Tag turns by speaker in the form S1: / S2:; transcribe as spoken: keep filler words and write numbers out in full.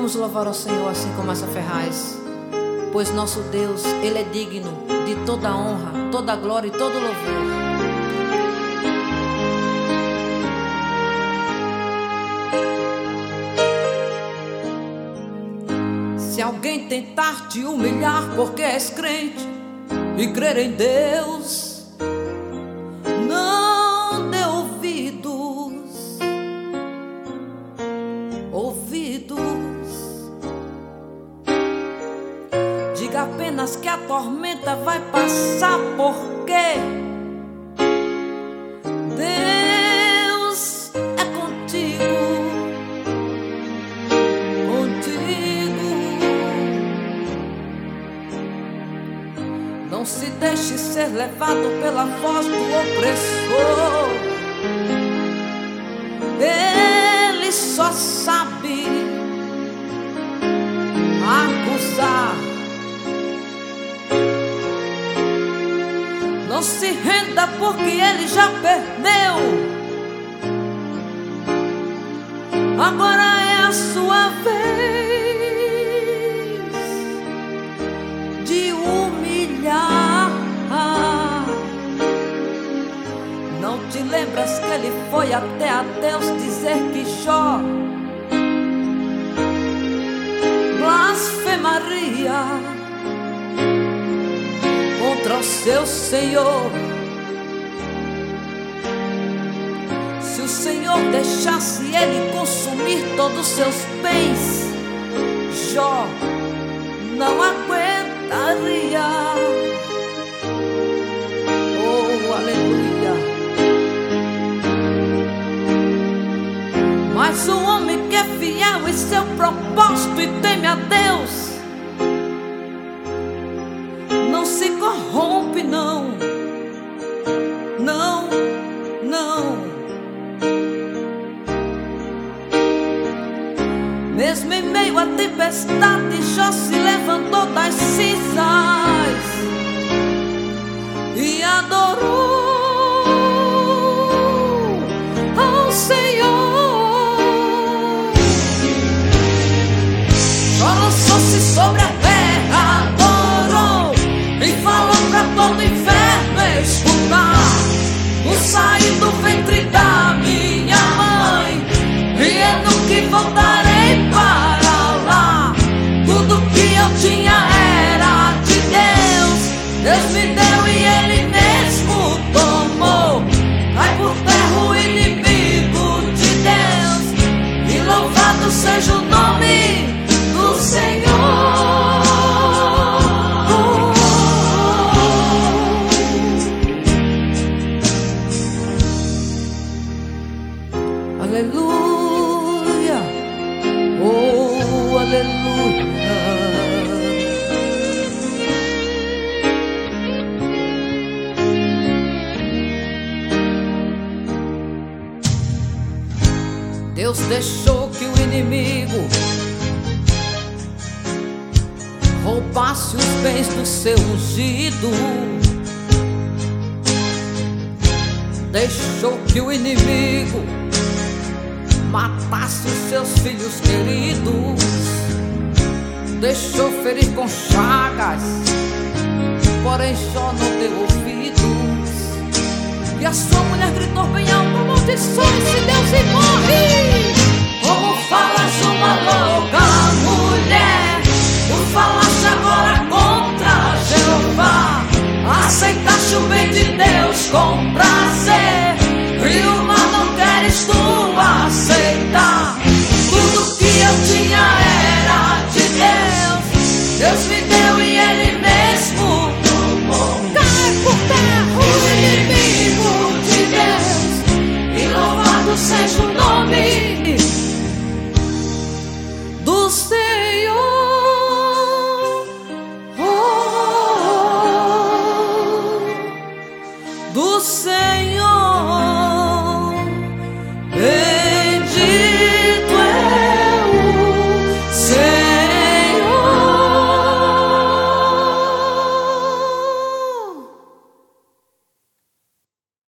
S1: Vamos louvar ao Senhor assim como essa Ferraz, pois nosso Deus, Ele é digno de toda honra, toda glória e todo louvor. Se alguém tentar te humilhar porque és crente e crer em Deus, não dê ouvidos, ouvidos. Diga apenas que a tormenta vai passar, porque Deus é contigo, contigo. Não se deixe ser levado pela voz do opressor. Ele só sabe acusar. Não se renda, porque ele já perdeu. Agora é a sua vez de humilhar. Não te lembras que ele foi até a Deus dizer que Jó blasfemaria contra o seu Senhor? Se o Senhor deixasse ele consumir todos os seus bens, Jó não aguentaria. Oh, aleluia. Mas o homem que é fiel em seu propósito e teme a Deus não se corrompe, não, não, não. Mesmo em meio à tempestade, Jó se levantou das cinzas e adorou ao Senhor. Jó lançou-se sobre a terra, adorou e falou pra todo o inferno escutar: eu saí do ventre da minha mãe e é no que voltarei para lá. Tudo que eu tinha era de Deus, Deus me deu e Ele mesmo tomou. Cai por terra o inimigo de Deus e louvado seja o nome do Senhor. Aleluia, oh, aleluia. Deus deixou que o inimigo roubasse os bens do seu ungido. Deixou que o inimigo matasse os seus filhos queridos. Deixou ferir com chagas, porém Jó não deu ouvidos. E a sua mulher gritou bem alto: maldições se Deus e morre.